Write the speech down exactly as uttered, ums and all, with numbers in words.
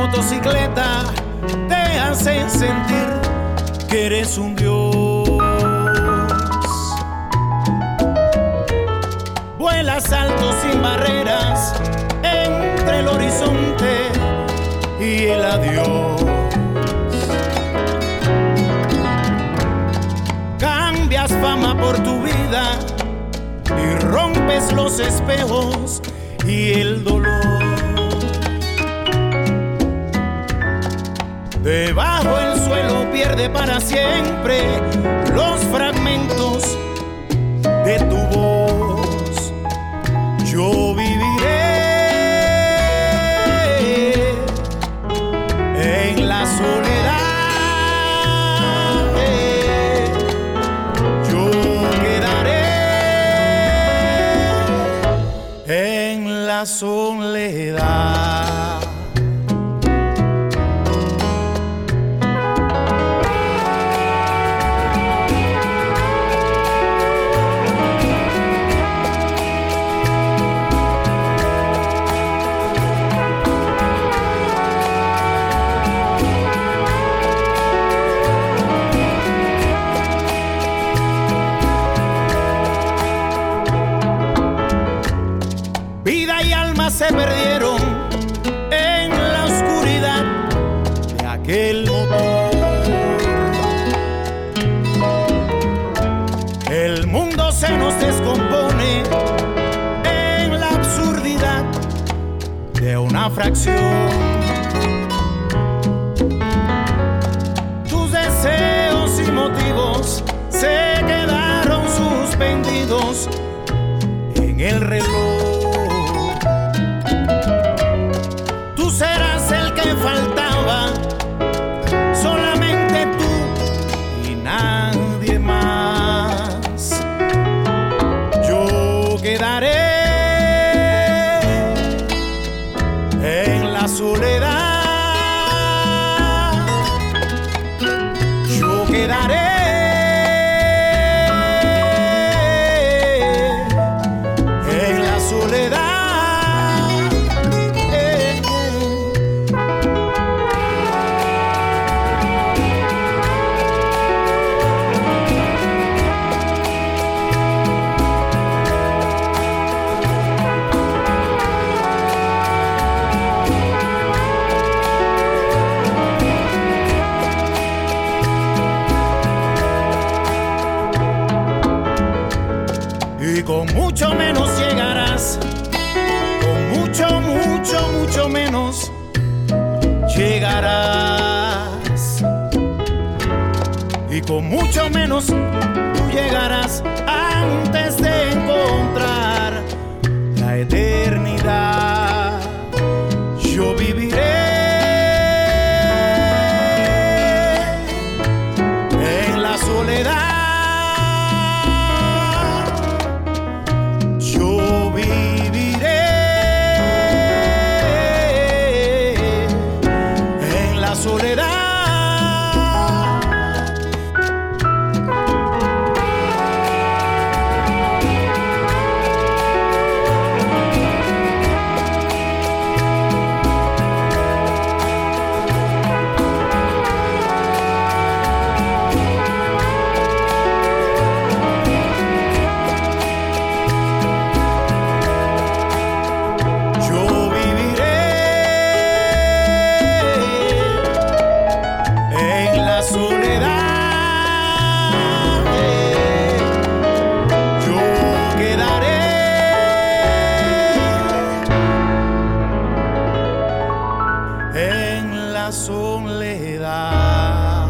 motocicleta te hace sentir que eres un dios. Vuelas alto sin barreras entre el horizonte y el adiós. Cambias fama por tu vida y rompes los espejos y el dolor. Debajo el suelo pierde para siempre los fragmentos de tu voz. Yo viviré en la soledad. Yo quedaré en la soledad. Vida y alma se perdieron en la oscuridad de aquel motor. El mundo se nos descompone en la absurdidad de una fracción. Tus deseos y motivos se quedaron suspendidos en el reloj. Tú serás el que faltaba, solamente tú y nadie más. Yo quedaré en la soledad. Yo quedaré en la soledad. Y con mucho menos llegarás, con mucho, mucho, mucho menos llegarás. Y con mucho menos tú llegarás antes de encontrar la eternidad. Yo viviré en la soledad. Yo viviré en la soledad. En la soledad.